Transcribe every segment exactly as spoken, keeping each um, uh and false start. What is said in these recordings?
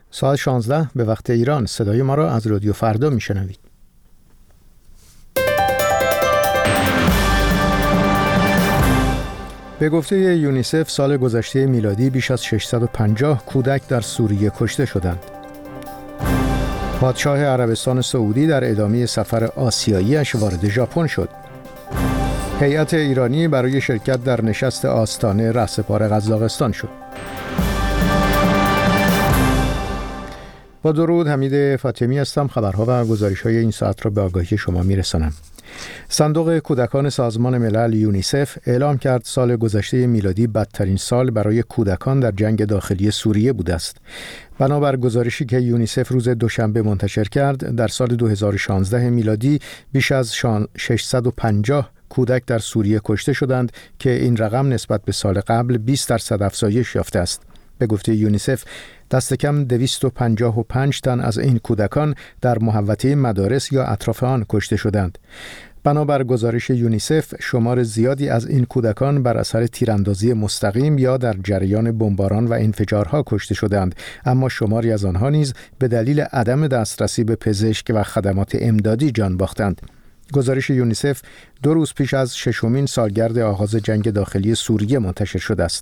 ساعت شانزده به وقت ایران. صدای ما را از رادیو فردا میشنوید. به گفته یونیسف سال گذشته میلادی بیش از ششصد و پنجاه کودک در سوریه کشته شدند. پادشاه عربستان سعودی در ادامه سفر آسیایی‌اش وارد ژاپن شد. هیئت ایرانی برای شرکت در نشست آستانه رهسپار قزاقستان شد. با درود، حمید فاطمی هستم. خبرها و گزارش‌های این ساعت را به آگاهی شما می‌رسانم. صندوق کودکان سازمان ملل یونیسف اعلام کرد سال گذشته میلادی بدترین سال برای کودکان در جنگ داخلی سوریه بوده است. بنابر گزارشی که یونیسف روز دوشنبه منتشر کرد، در سال دو هزار و شانزده میلادی بیش از ششصد و پنجاه کودک در سوریه کشته شدند که این رقم نسبت به سال قبل بیست درصد افزایش یافته است. به گفته یونیسف دست کم دویست و پنجاه و پنج تن از این کودکان در محوطه مدارس یا اطراف آن کشته شدند. بنابر گزارش یونیسف شمار زیادی از این کودکان بر اثر تیراندازی مستقیم یا در جریان بمباران و انفجارها کشته شدند، اما شماری از آنها نیز به دلیل عدم دسترسی به پزشک و خدمات امدادی جان باختند. گزارش یونیسف دو روز پیش از ششمین سالگرد آغاز جنگ داخلی سوریه منتشر شده است.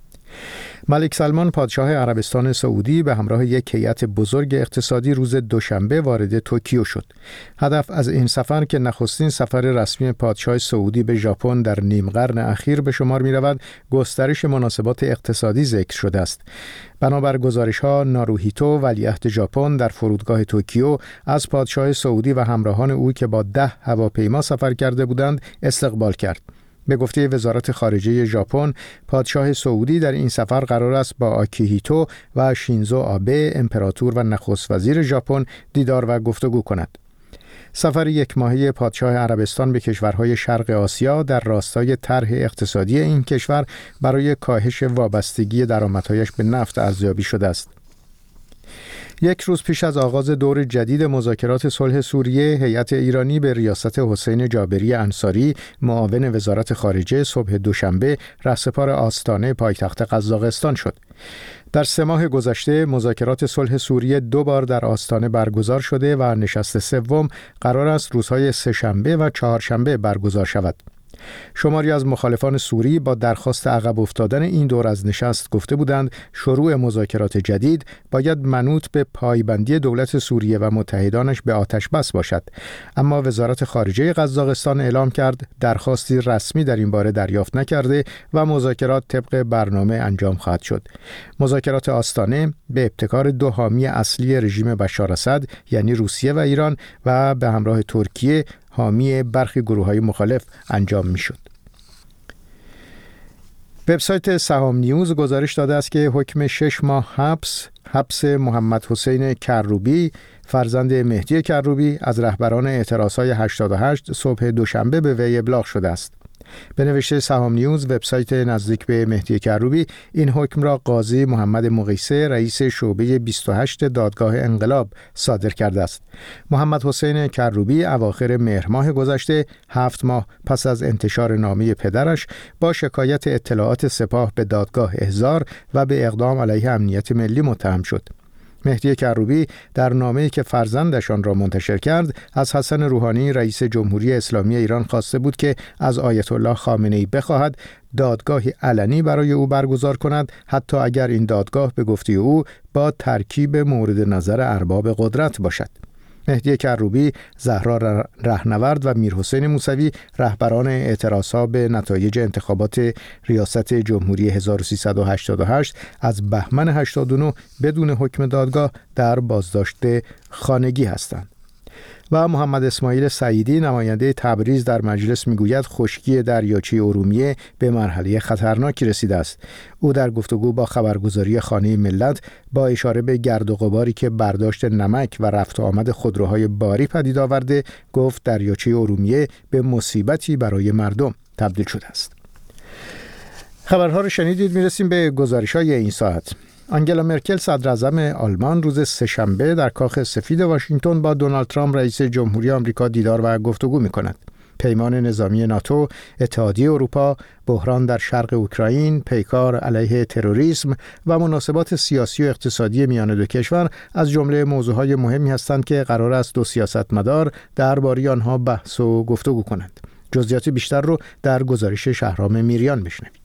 ملک سلمان پادشاه عربستان سعودی به همراه یک هیئت بزرگ اقتصادی روز دوشنبه وارد توکیو شد. هدف از این سفر که نخستین سفر رسمی پادشاه سعودی به ژاپن در نیم قرن اخیر به شمار می رود، گسترش مناسبات اقتصادی ذکر شده است. بنابر گزارش‌ها ناروهیتو ولیعهد ژاپن در فرودگاه توکیو از پادشاه سعودی و همراهان او که با ده هواپیما سفر کرده بودند استقبال کرد. به گفته وزارت خارجه ژاپن، پادشاه سعودی در این سفر قرار است با آکیهیتو و شینزو آبه امپراتور و نخست وزیر ژاپن دیدار و گفتگو کند. سفر یک ماهه پادشاه عربستان به کشورهای شرق آسیا در راستای طرح اقتصادی این کشور برای کاهش وابستگی درآمدهایش به نفت ارزیابی شده است. یک روز پیش از آغاز دور جدید مذاکرات صلح سوریه، هیئت ایرانی به ریاست حسین جابری انصاری، معاون وزارت خارجه، صبح دوشنبه رهسپار آستانه پایتخت قزاقستان شد. در سه ماه گذشته مذاکرات صلح سوریه دو بار در آستانه برگزار شده و نشست سوم قرار است روزهای سه‌شنبه و چهارشنبه برگزار شود. شماری از مخالفان سوری با درخواست عقب افتادن این دور از نشست گفته بودند شروع مذاکرات جدید باید منوط به پایبندی دولت سوریه و متحدانش به آتش بس باشد، اما وزارت خارجه قزاقستان اعلام کرد درخواستی رسمی در این باره دریافت نکرده و مذاکرات طبق برنامه انجام خواهد شد. مذاکرات آستانه به ابتکار دو حامی اصلی رژیم بشار اسد یعنی روسیه و ایران و به همراه ترکیه حامی برخی گروه‌های مخالف انجام می‌شد. وبسایت سهام نیوز گزارش داده است که حکم شش ماه حبس حبس محمد حسین کروبی فرزند مهدی کروبی از رهبران اعتراض‌های هشتاد و هشت صبح دوشنبه به وی ابلاغ شده است. به نوشته سهام نیوز، وبسایت نزدیک به مهدی کروبی این حکم را قاضی محمد مقیسه رئیس شعبه بیست و هشت دادگاه انقلاب صادر کرده است. محمد حسین کروبی اواخر مهر ماه گذشته هفت ماه پس از انتشار نامه پدرش با شکایت اطلاعات سپاه به دادگاه احضار و به اقدام علیه امنیت ملی متهم شد. مهدی کروبی در نامه‌ای که فرزندشان را منتشر کرد از حسن روحانی رئیس جمهوری اسلامی ایران خواسته بود که از آیت الله خامنه‌ای بخواهد دادگاهی علنی برای او برگزار کند، حتی اگر این دادگاه به گفته او با ترکیب مورد نظر ارباب قدرت باشد. مهدی کروبی، زهرا رهنورد و میرحسین موسوی رهبران اعتراضها به نتایج انتخابات ریاست جمهوری هزار و سیصد و هشتاد و هشت از بهمن هشتاد و نه بدون حکم دادگاه در بازداشت خانگی هستند. و محمد اسماعیل سعیدی نماینده تبریز در مجلس میگوید خشکی دریاچه ارومیه به مرحله خطرناکی رسیده است. او در گفتگو با خبرگزاری خانه ملت با اشاره به گرد و غباری که برداشت نمک و رفت و آمد خودروهای باری پدید آورده گفت دریاچه ارومیه به مصیبتی برای مردم تبدیل شده است. خبرها رو شنیدید. میرسیم به گزارش‌های این ساعت. آنگلا مرکل صدراعظم آلمان روز سه‌شنبه در کاخ سفید واشنگتن با دونالد ترامپ رئیس جمهوری آمریکا دیدار و گفتگو می‌کند. پیمان نظامی ناتو، اتحادیه اروپا، بحران در شرق اوکراین، پیکار علیه تروریسم و مناسبات سیاسی و اقتصادی میان دو کشور از جمله موضوعهای مهمی هستند که قرار است دو سیاستمدار درباره آنها بحث و گفتگو کنند. جزئیات بیشتر رو در گزارش شهرام میریان بشنوید.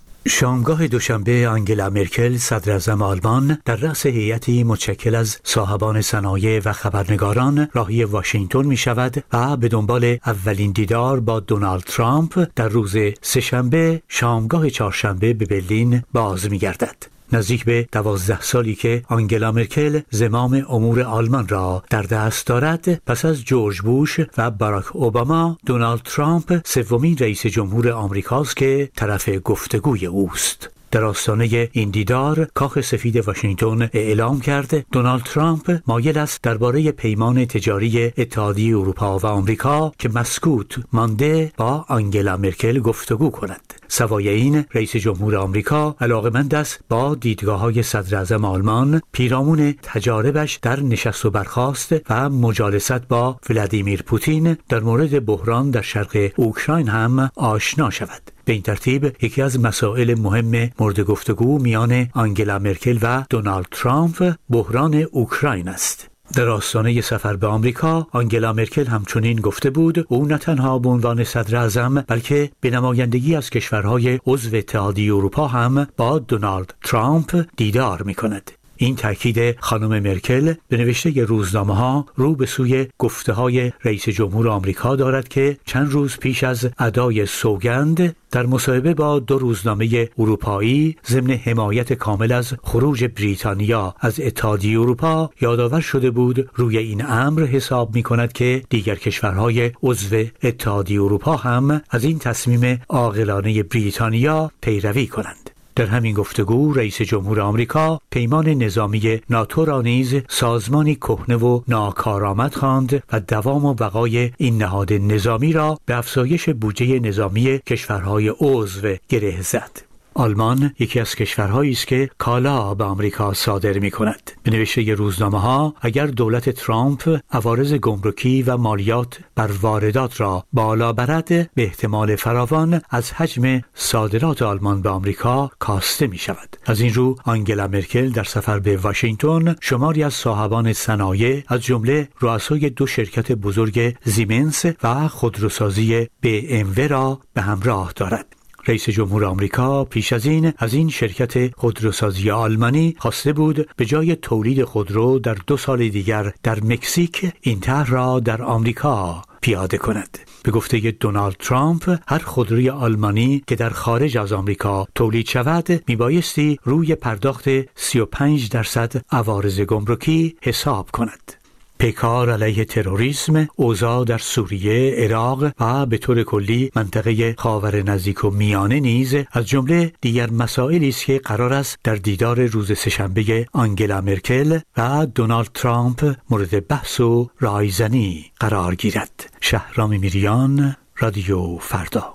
شامگاه دوشنبه آنگلا مرکل صدراعظم آلمان در رأس هیئتی متشکل از صاحبان صنایع و خبرنگاران راهی واشنگتن می شود و به دنبال اولین دیدار با دونالد ترامپ در روز سه‌شنبه شامگاه چهارشنبه به برلین باز می گردد. نزدیک به دوازده سالی که آنگلا مرکل زمام امور آلمان را در دست دارد، پس از جورج بوش و باراک اوباما، دونالد ترامپ سومین رئیس جمهور آمریکاست که طرف گفتگوی اوست. در آستانه این دیدار، کاخ سفید واشنگتن اعلام کرد دونالد ترامپ مایل است درباره پیمان تجاری اتحادیه اروپا و آمریکا که مسکوت مانده با آنگلا مرکل گفتگو کند. سوای این، رئیس جمهور آمریکا علاقه‌مند است با دیدگاه‌های صدراعظم آلمان پیرامون تجاربش در نشست و برخاست و مجالست با ولادیمیر پوتین در مورد بحران در شرق اوکراین هم آشنا شود. به این ترتیب یکی از مسائل مهم مورد گفتگو میان آنگلا مرکل و دونالد ترامپ بحران اوکراین است. در آستانه سفر به آمریکا، آنگلا مرکل همچنین گفته بود او نه تنها به عنوان صدراعظم بلکه به نمایندگی از کشورهای عضو اتحادیه اروپا هم با دونالد ترامپ دیدار می‌کند. این تاکید خانم مرکل به نوشته روزنامه‌ها رو به سوی گفته‌های رئیس جمهور آمریکا دارد که چند روز پیش از ادای سوگند در مصاحبه با دو روزنامه اروپایی ضمن حمایت کامل از خروج بریتانیا از اتحادیه اروپا یادآور شده بود روی این امر حساب می‌کند که دیگر کشورهای عضو اتحادیه اروپا هم از این تصمیم عاقلانه بریتانیا پیروی کنند. در همین گفتگو رئیس جمهور آمریکا پیمان نظامی ناتو را نیز سازمانی کهنه و ناکارآمد خواند و دوام و بقای این نهاد نظامی را به افزایش بودجه نظامی کشورهای عضو گره زد. آلمان یکی از کشورهایی است که کالا به آمریکا صادر می‌کند. به نوشته روزنامه‌ها اگر دولت ترامپ عوارض گمرکی و مالیات بر واردات را بالا برد، به احتمال فراوان از حجم صادرات آلمان به آمریکا کاسته می‌شود. از این رو آنگلا مرکل در سفر به واشنگتن شماری از صاحبان صنایع از جمله رؤسای دو شرکت بزرگ زیمنس و خودروسازی بی ام و را به همراه دارد. رئیس جمهور آمریکا پیش از این از این شرکت خودروسازی آلمانی خواسته بود به جای تولید خودرو در دو سال دیگر در مکزیک این طرح را در آمریکا پیاده کند. به گفته دونالد ترامپ هر خودروی آلمانی که در خارج از آمریکا تولید شود میبایستی روی پرداخت سی و پنج درصد عوارض گمرکی حساب کند. پیکار علیه تروریسم، اوضاع در سوریه، عراق و به طور کلی منطقه خاور نزدیک و میانه نیز از جمله دیگر مسائلی است که قرار است در دیدار روز سه‌شنبه آنگلا مرکل و دونالد ترامپ مورد بحث و رایزنی قرار گیرد. شهرام میریان، رادیو فردا.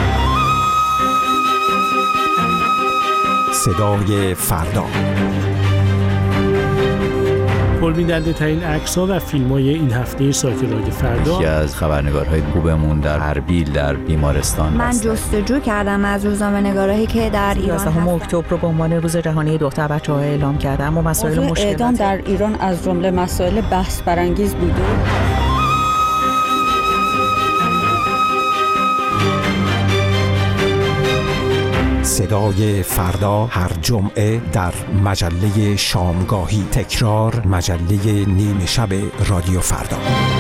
صدای فردا. پربیننده ترین عکس‌ها و فیلم‌های این هفته سایت رادیو فردا. یکی از خبرنگارهای خوبمون در اربیل در بیمارستان من جستجو کردم از روزنامه‌نگارایی که در ایران یازدهم اکتبر رو به عنوان روز جهانی دختر بچه‌ها اعلام کردم و مسائل مشکل اعدام در ایران از جمله مسائل بحث برانگیز بوده. صدای فردا هر جمعه در مجله شامگاهی، تکرار مجله نیمه شب رادیو فردا.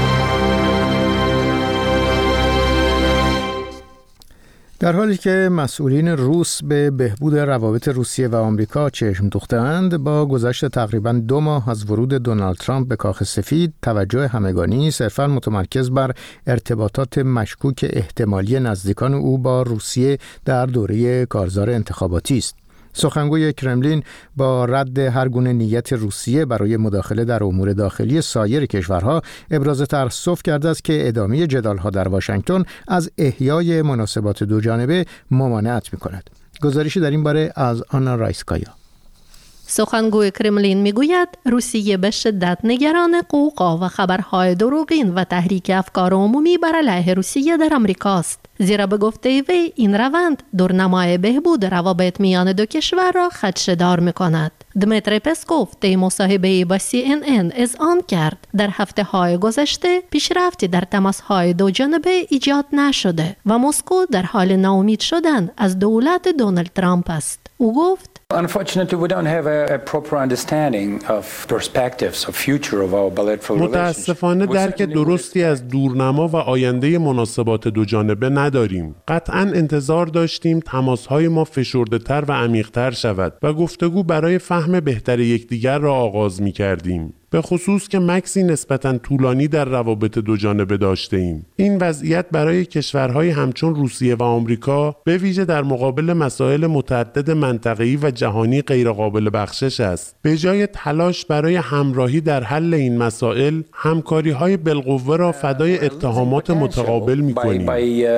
در حالی که مسئولین روس به بهبود روابط روسیه و آمریکا چشم دوخته‌اند، با گذشت تقریباً دو ماه از ورود دونالد ترامپ به کاخ سفید، توجه همگانی صرفاً متمرکز بر ارتباطات مشکوک احتمالی نزدیکان او با روسیه در دوره کارزار انتخاباتی است. سخنگوی کرملین با رد هر گونه نیت روسیه برای مداخله در امور داخلی سایر کشورها ابراز تأسف کرده است که ادامه جدال‌ها در واشنگتن از احیای مناسبات دو جانبه ممانعت می‌کند. گزارشی در این باره از آنا رایسکایا. سخنگوی کرملین میگوید روسیه به شدت نگران قوقا و خبرهای دروغین و تحریک افکار عمومی بر علیه روسیه در آمریکاست. زیرا به گفته وی این روند دورنمای بهبود روابط میان دو کشور را خدشه‌دار می‌کند. دمیتری پسکوف طی مصاحبه‌ای با سی ان ان اذعان کرد در هفته‌های گذشته پیشرفتی در تماس‌های دو جانبه ایجاد نشده و مسکو در حال ناامید شدن از دولت دونالد ترامپ است. او گفت Unfortunately, we don't have a, a proper understanding of perspectives of future of our bilateral relations. متاسفانه درک درستی از دورنما و آینده مناسبات دو جانبه نداریم. قطعاً انتظار داشتیم تماس‌های ما فشرده‌تر و عمیق‌تر شود و گفتگو برای فهم بهتر یکدیگر را آغاز می‌کردیم. به خصوص که مکسی نسبتاً طولانی در روابط دو جانبه داشته ایم. این وضعیت برای کشورهای همچون روسیه و آمریکا به ویژه در مقابل مسائل متعدد منطقه‌ای و جهانی غیرقابل بخشش است. به جای تلاش برای همراهی در حل این مسائل، همکاری‌های بالقوه را فدای اتهامات متقابل می‌کنیم.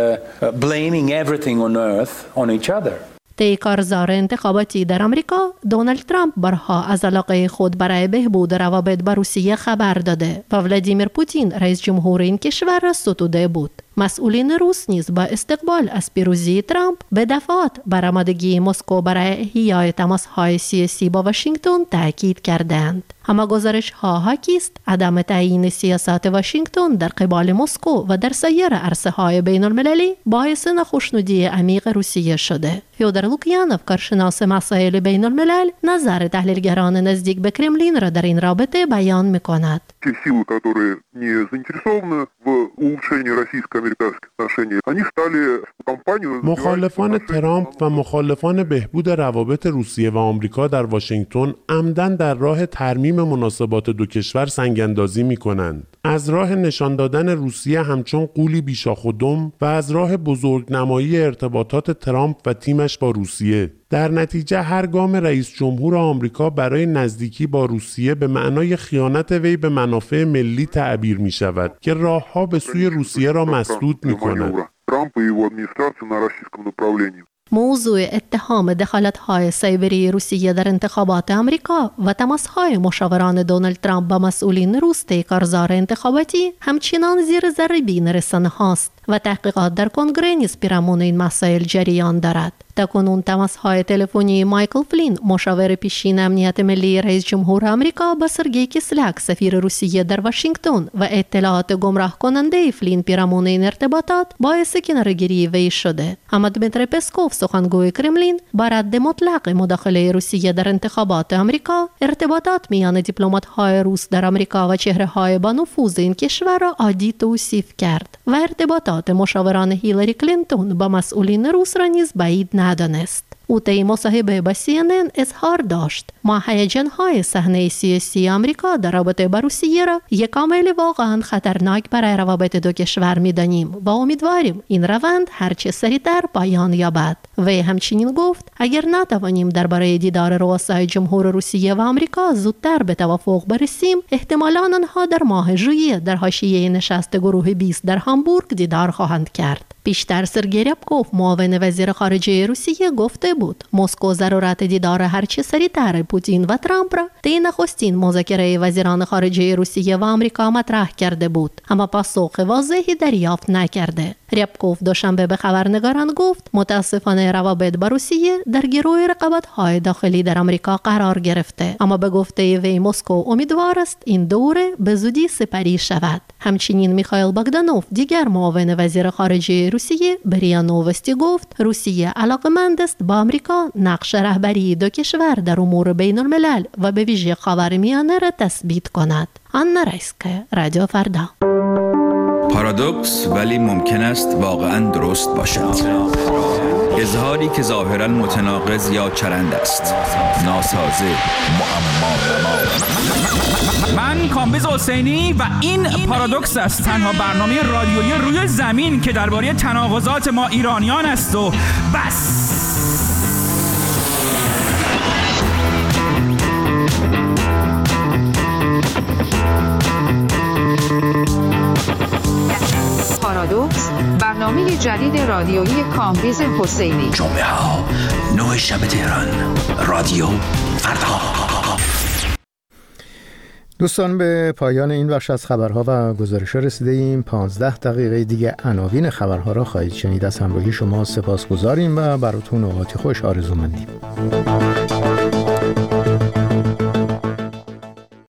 طی کارزار انتخاباتی در آمریکا، دونالد ترامپ بارها از علاقه خود برای بهبود روابط با روسیه خبر داده و ولادیمیر پوتین رئیس جمهور این کشور را ستوده بود. مسئولین روس نیز با استقبال از پیروزی ترامپ به دفعات بر آمادگی مسکو برای احیای تماس‌های سیاسی با واشنگتن تاکید کردند. اما گزارش‌ها حاکی است عدم تعیین سیاست واشنگتن در قبال مسکو و در سایر عرصه‌های بین‌المللی باعث ناخشنودی عمیق روسیه شده. فیودور لوکیانوف، کارشناس مسائل بین‌الملل، نظر تحلیلگران نزدیک به کرملین را در این رابطه بیان می‌کند. مخالفان ترامپ و مخالفان بهبود روابط روسیه و آمریکا در واشنگتن عمدن در راه ترمیم مناسبات دو کشور سنگ‌اندازی می‌کنند. از راه نشان دادن روسیه همچون غولی بیشاخ و دم و از راه بزرگنمایی ارتباطات ترامپ و تیمش با روسیه. در نتیجه هر گام رئیس جمهور آمریکا برای نزدیکی با روسیه به معنای خیانت وی به منافع ملی تعبیر می شود که راهها به سوی روسیه را مسدود می کند. موضوع اتهام دخالت‌های سایبری روسیه در انتخابات آمریکا و تماس‌های مشاوران دونالد ترامپ با مسئولین روس طی کارزار انتخاباتی همچنان زیر ذره‌بین رسانه‌هاست و تحقیقات در کنگره نیز پیرامون این مسائل جریان دارد. تاکنون تماس‌های تلفنی مایکل فلین، مشاور پیشین امنیت ملی رئیس جمهور آمریکا، با سرگئی کیسلاک، سفیر روسیه در واشنگتن و اطلاعات گمراه کننده فلین پیرامون این ارتباطات باعث کناره‌گیری وی شده. اما دمیتری پسکوف، سخنگوی کرملین، با رد مطلق مداخله روسیه در انتخابات آمریکا، ارتباطات میان دیپلمات‌های روس در آمریکا و چهره‌های با نفوذ این کشور را عادی توصیف کرد و ارتباطات مشاوران هیلاری کلینتون با مسئولین روس را نیز بعید ندانست. او طی مصاحبه با سی ان ان اظهار داشت ما هیجان‌های صحنه سیاسی آمریکا در رابطه با روسیه را یک عامل واقعاً خطرناک برای روابط دو کشور می‌دانیم و امیدواریم این روند هرچه سریعتر پایان یابد. وی همچنین گفت اگر نتوانیم درباره دیدار رؤسای جمهور روسیه و آمریکا زودتر به توافق برسیم، احتمالاً آنها در ماه ژوئیه در حاشیه نشست گروه بیست در هامبورگ دیدار خواهند کرد. پیشتر سرگئی ریابکوف، معاون وزیر خارجه روسیه، گفته بود مسکو ضرورت دیدار هرچه سریعتر پوتین و ترامپ را طی نخستین مذاکره وزیران خارجه روسیه و آمریکا مطرح کرده بود، اما پاسخ واضحی دریافت نکرده. ریابکوف دوشنبه به خبرنگاران گفت متاسفانه روابط با روسیه در گروه رقابت‌های داخلی در آمریکا قرار گرفته، اما به گفته وی مسکو امیدوار است این دوره به زودی سپری شود. همچنین میخائیل باگدانوف، دیگر معاون وزیر خارجه روسیه، به ریا نووستی گفت روسیه علاقه‌مند است با آمریکا نقش رهبری دو کشور در امور بین الملل و به ویژه خاورمیانه را تثبیت کند. آنا رایسکه، رادیو فردا. پارادوکس ولی ممکن است واقعاً درست باشد. اظهاری که ظاهراً متناقض یا چرند است، ناسازه، معما. من کامبیز حسینی و این پارادوکس است، تنها برنامه رادیویی روی زمین که درباره تناقضات ما ایرانیان است و بس. پارادوکس، برنامه جدید رادیویی کامبیز حسینی. جمعه ها نه شب تهران، رادیو فردا. دوستان به پایان این بخش از خبرها و گزارش‌ها رسیده ایم. پانزده دقیقه دیگه عناوین خبرها را خواهید شنید. از همراهی شما سپاسگزاریم و براتون اوقات خوش آرزو مندیم.